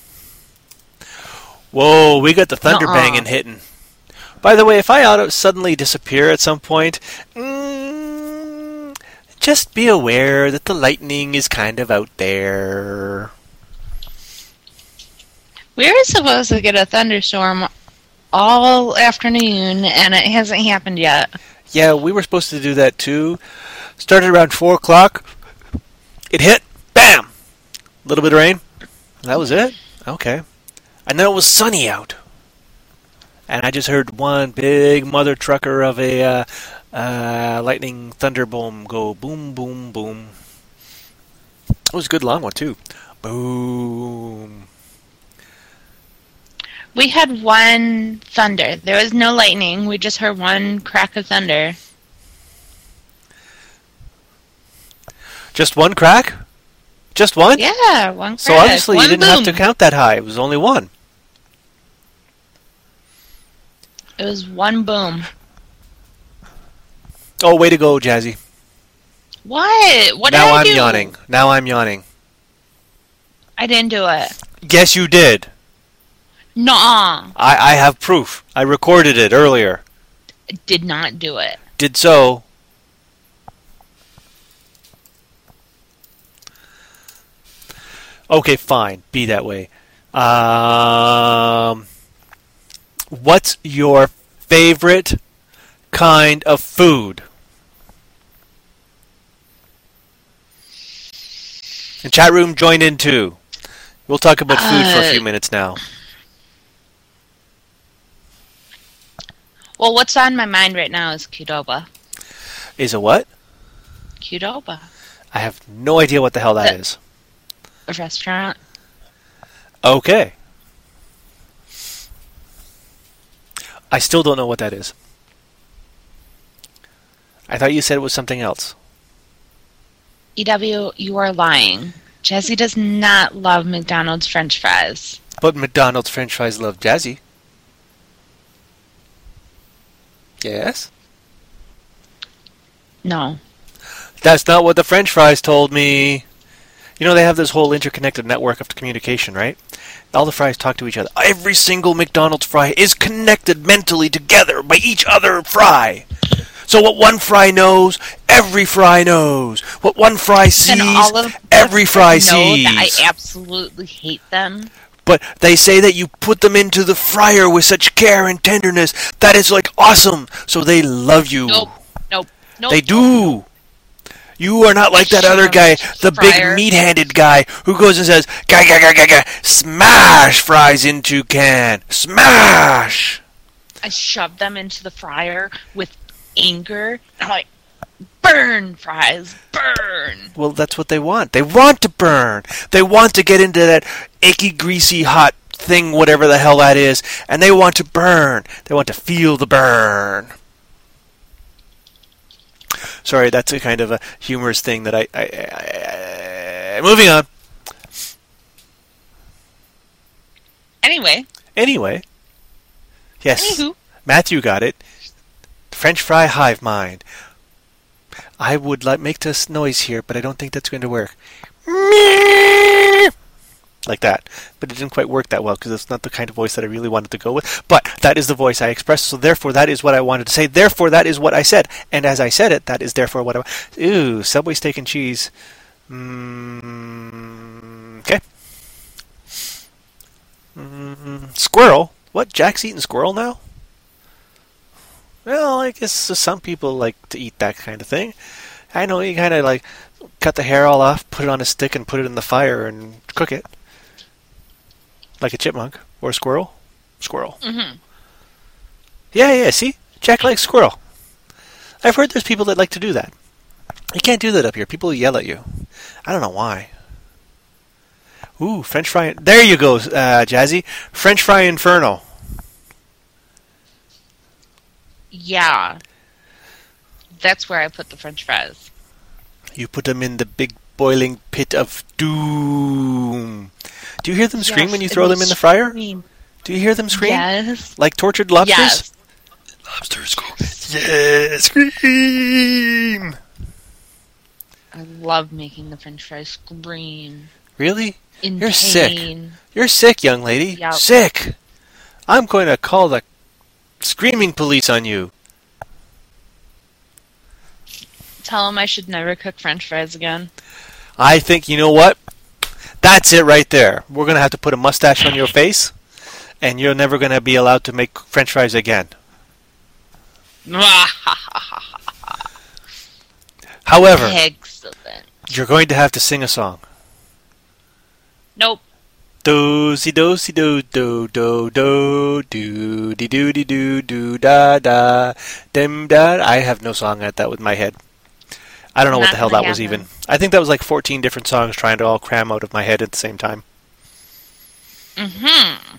Whoa, we got the thunder Nuh-uh. banging hitting. By the way, if I auto suddenly disappear at some point, mm, just be aware that the lightning is kind of out there. We were supposed to get a thunderstorm all afternoon, and it hasn't happened yet. Yeah, we were supposed to do that too. Started around four o'clock. It hit. Bam! A little bit of rain. That was it? Okay. And then it was sunny out. And I just heard one big mother trucker of a uh, uh, lightning thunder boom go boom, boom, boom. It was a good long one, too. Boom. We had one thunder. There was no lightning. We just heard one crack of thunder. Just one crack? Just one? Yeah, one crack. So obviously one you didn't boom. have to count that high. It was only one. It was one boom. Oh, way to go, Jazzy. What? What now did I I'm do? yawning. Now I'm yawning. I didn't do it. Yes, you did. Nuh-uh. I, I have proof. I recorded it earlier. I did not do it. Did so. Okay, fine. Be that way. Um, what's your favorite kind of food? And chat room, join in too. We'll talk about food for a Uh, few minutes now. Well, what's on my mind right now is Qdoba. Is a what? Qdoba. I have no idea what the hell that The- is. A restaurant. Okay. I still don't know what that is. I thought you said it was something else. E W, you are lying. Jesse does not love McDonald's French fries. But McDonald's French fries love Jazzy. Yes? No. That's not what the French fries told me. You know, they have this whole interconnected network of communication, right? All the fries talk to each other. Every single McDonald's fry is connected mentally together by each other fry. So what one fry knows, every fry knows. What one fry sees, And all of every the fry know sees. that I absolutely hate them. But they say that you put them into the fryer with such care and tenderness that it's like awesome. So they love you. Nope. Nope. Nope. They do. You are not like that other guy, the Fryer. big meat-handed guy who goes and says, "Gah gah gah gah gah, smash fries into can, smash." I shove them into the fryer with anger. And I'm like, burn, fries, burn. Well, that's what they want. They want to burn. They want to get into that icky, greasy, hot thing, whatever the hell that is, and they want to burn. They want to feel the burn. Sorry, that's a kind of a humorous thing that I... I, I, I moving on. Anyway. Anyway. Yes. Anywho. Matthew got it. French fry hive mind. I would like make this noise here, but I don't think that's going to work. Like that. But it didn't quite work that well because it's not the kind of voice that I really wanted to go with. But that is the voice I expressed, so therefore that is what I wanted to say. Therefore that is what I said. And as I said it, that is therefore what I... Ooh, Subway steak and cheese. Mm, okay. Mm, squirrel? What? Jack's eating squirrel now? Well, I guess some people like to eat that kind of thing. I know you kind of like cut the hair all off, put it on a stick, and put it in the fire and cook it. Like a chipmunk or a squirrel. Squirrel. Mm-hmm. Yeah, yeah, see? Jack likes squirrel. I've heard there's people that like to do that. You can't do that up here. People yell at you. I don't know why. Ooh, French fry. There you go, uh, Jazzy. French fry inferno. Yeah. That's where I put the French fries. You put them in the big boiling pit of doom. Do you hear them scream Yes, when you and throw they them in the fryer? scream. Do you hear them scream? Yes. Like tortured lobsters? Yes. Lobsters go, yeah, scream! I love making the French fries scream. Really? In You're pain. sick. You're sick, young lady. Yep. Sick! I'm going to call the screaming police on you. Tell them I should never cook French fries again. I think, you know what? That's it right there. We're going to have to put a mustache on your face, and you're never going to be allowed to make French fries again. However, Excellent. you're going to have to sing a song. Nope. Do si do si do do do do do di do di do do da da dim da. I have no song at that with my head. I don't know what Not the hell gonna that was happen. even. I think that was like fourteen different songs trying to all cram out of my head at the same time. Mm-hmm.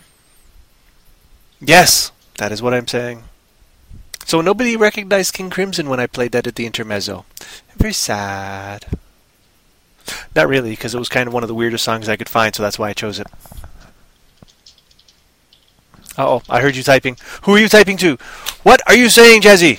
Yes, that is what I'm saying. So nobody recognized King Crimson when I played that at the intermezzo. Very sad. Not really, because it was kind of one of the weirdest songs I could find, so that's why I chose it. Uh-oh, I heard you typing. Who are you typing to? What are you saying, Jazzy?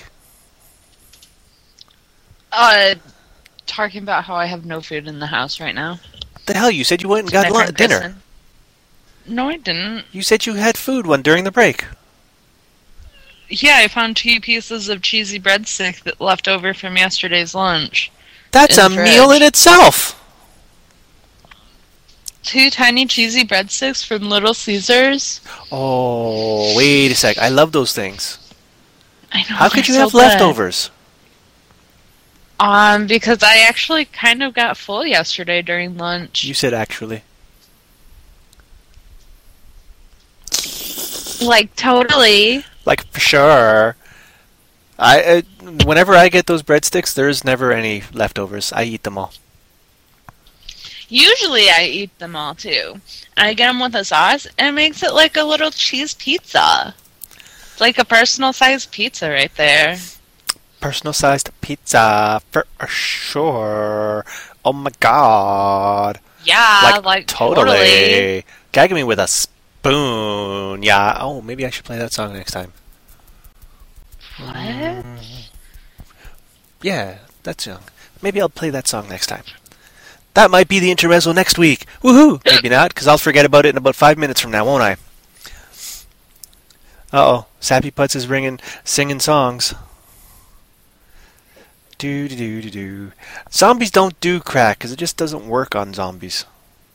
Uh, talking about how I have no food in the house right now. The hell, you said you went and got My lun- friend dinner. Kristen. No, I didn't. You said you had food one during the break. Yeah, I found two pieces of cheesy breadstick that left over from yesterday's lunch. That's In a the meal fridge. in itself. Two tiny cheesy breadsticks from Little Caesars. Oh, wait a sec. I love those things. I know. How could they're you have so good. leftovers? Um, because I actually kind of got full yesterday during lunch. You said actually. Like, totally. Like, for sure. I uh, whenever I get those breadsticks, there's never any leftovers. I eat them all. Usually I eat them all, too. And I get them with a sauce, and it makes it like a little cheese pizza. It's like a personal-sized pizza right there. Personal-sized pizza, for sure. Oh my god. Yeah, like, totally. totally. Gagging me with a spoon. Yeah. Oh, maybe I should play that song next time. What? Yeah, that's young. Maybe I'll play that song next time. That might be the intermezzo next week. Woohoo! Maybe not, because I'll forget about it in about five minutes from now, won't I? Uh-oh. Sappy Putz is ringing, singing songs. Do do do do do. Zombies don't do crack, because it just doesn't work on zombies.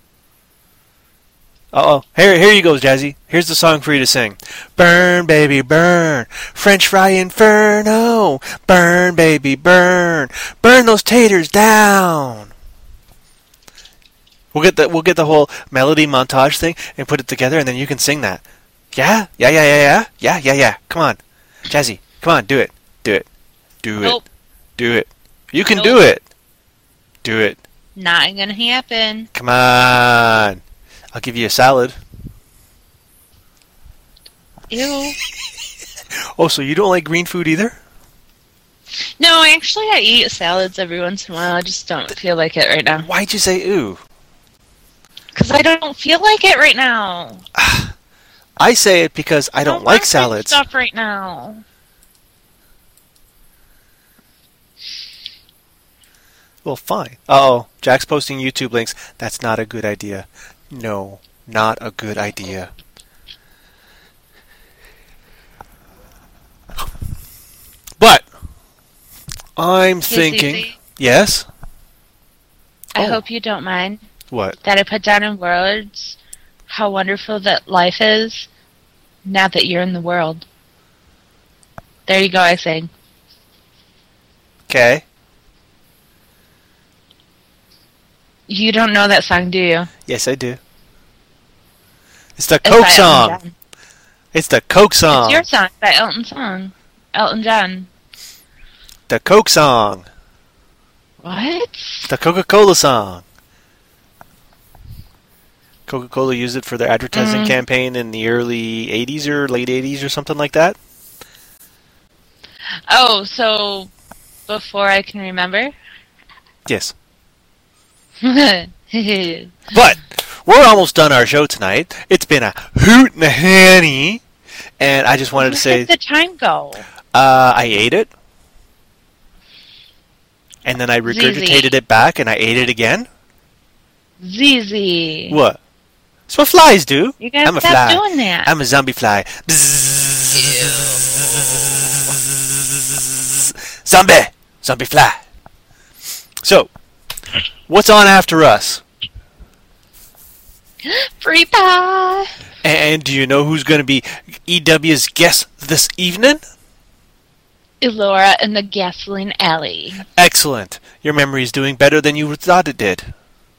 Uh-oh. Here, here you go, Jazzy. Here's the song for you to sing. Burn, baby, burn. French fry inferno. Burn, baby, burn. Burn those taters down. We'll get the we'll get the whole melody montage thing and put it together, and then you can sing that. Yeah, yeah, yeah, yeah, yeah, yeah, yeah, yeah. Come on, Jazzy. Come on, do it, do it, do Nope. it, do it. You can Nope. do it. Do it. Not gonna happen. Come on. I'll give you a salad. Ew. Oh, so you don't like green food either? No, actually, I eat salads every once in a while. I just don't feel like it right now. Why'd you say ooh? Because I don't feel like it right now. I say it because I don't, like want salads. stuff right now. Well, fine. Uh-oh. Jack's posting YouTube links. That's not a good idea. No, not a good idea. But I'm thinking... Susie, Yes? I Oh. hope you don't mind What? that I put down in words how wonderful that life is now that you're in the world. There you go, I sing. Okay. You don't know that song, do you? Yes, I do. It's the It's Coke by Elton song. John. It's the Coke song. It's your song by Elton song. Elton John. The Coke song. What? The Coca-Cola song. Coca-Cola used it for their advertising Mm. campaign in the early eighties or late eighties or something like that. Oh, so before I can remember? Yes. Where'd But we're almost done our show tonight. It's been a hoot and a hanny. And I just wanted to say, the time go? uh, I ate it. And then I regurgitated it back and I ate it again. Z Z. What? That's what flies do. You guys I'm a stop fly. doing that. I'm a zombie fly. Bzzz. Zombie! Zombie fly. So, what's on after us? Free pie. And do you know who's going to be E W's guest this evening? Elora in the gasoline alley. Excellent. Your memory is doing better than you thought it did.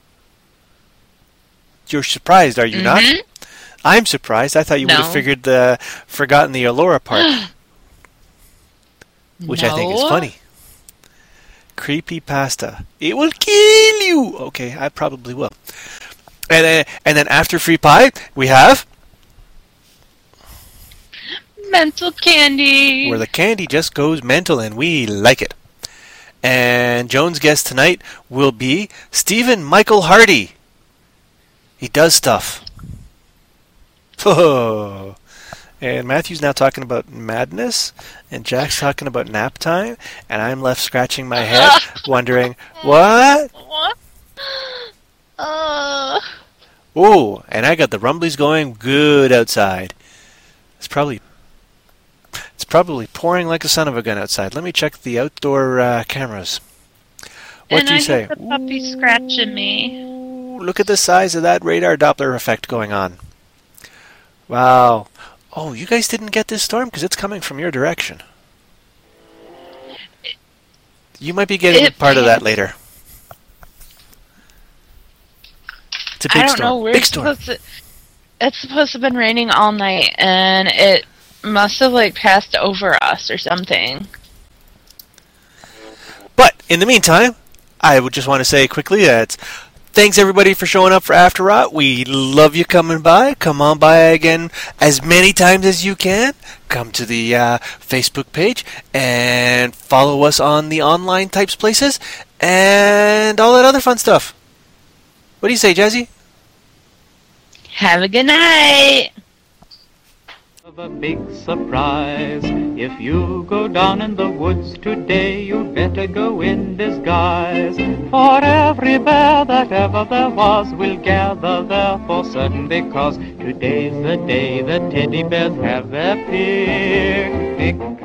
You're surprised, are you not? Mhm. I'm surprised. I thought you would have No. figured the forgotten the Elora part, which I think is No. funny. Creepy pasta. It will kill you. Okay, I probably will. And then, and then after free pie, we have Mental candy. where the candy just goes mental, and we like it. And Joan's guest tonight will be Stephen Michael Hardy. He does stuff. Oh. And Matthew's now talking about madness, and Jack's talking about nap time, and I'm left scratching my head, wondering, what? What? Uh, Oh, and I got the rumblies going good outside. It's probably it's probably pouring like a son of a gun outside. Let me check the outdoor uh, cameras. What and do you I say? have the puppy scratching me. Ooh, look at the size of that radar Doppler effect going on. Wow. Oh, you guys didn't get this storm because it's coming from your direction. You might be getting It- part of that later. It's a big I don't storm. know. We're Big storm. supposed to. It's supposed to have been raining all night, and it must have like passed over us or something. But in the meantime, I would just want to say quickly that thanks everybody for showing up for After Rot. We love you coming by. Come on by again as many times as you can. Come to the uh, Facebook page and follow us on the online types places and all that other fun stuff. What do you say, Jazzy? Have a good night. Of a big surprise. If you go down in the woods today, you'd better go in disguise. For every bear that ever there was will gather there for certain, because today's the day the teddy bears have their picnic.